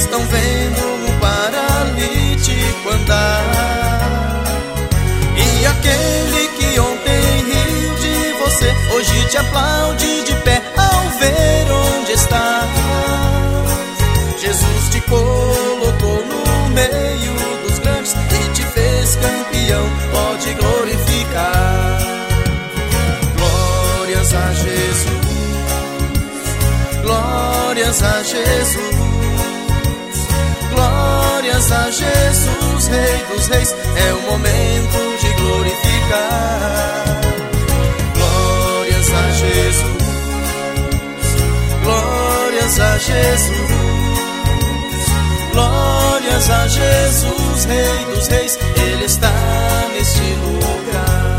estão vendo o paralítico andar. E aquele que ontem riu de você, hoje te aplaude de pé ao ver onde está. Jesus te colocou no meio dos grandes e te fez campeão, pode glorificar. Glórias a Jesus, glórias a Jesus, glórias a Jesus, Rei dos Reis, é o momento de glorificar. Glórias a Jesus, glórias a Jesus, glórias a Jesus, Rei dos Reis, Ele está neste lugar.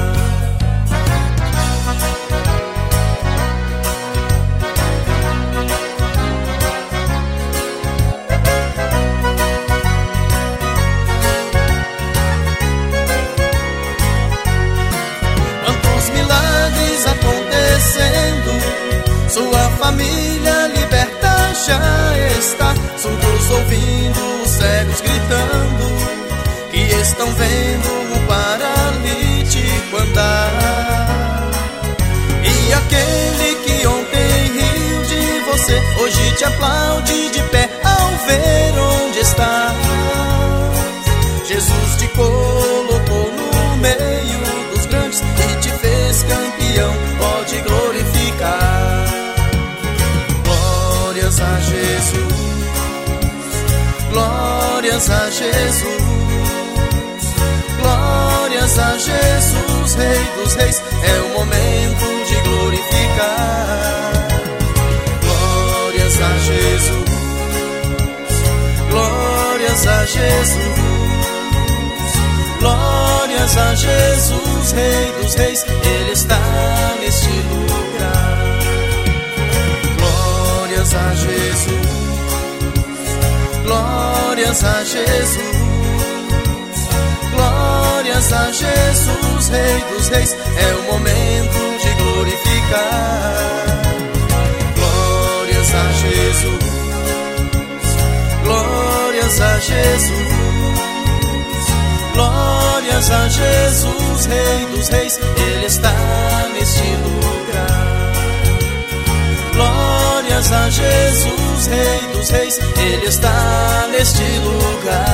Quantos milagres acontecendo, sua família liberta já está. Surdos ouvindo, cegos gritando, que estão vendo o paralítico andar. E aquele que ontem riu de você, hoje te aplaude de pé ao ver onde está. Jesus te colocou no meio dos grandes e te fez campeão, pode glorificar. Glórias a Jesus, glórias a Jesus, glórias a Jesus, Rei dos Reis, é o momento de glorificar. Glórias a Jesus, glórias a Jesus, glórias a Jesus, Rei dos Reis, Ele está neste lugar. Glórias a Jesus, glórias a Jesus, glórias a Jesus, Rei dos Reis, é o momento de glorificar. Glórias a Jesus, glórias a Jesus, glórias a Jesus, Rei dos Reis, Ele está neste lugar. Glórias a Jesus, Rei dos Reis, Ele está neste lugar.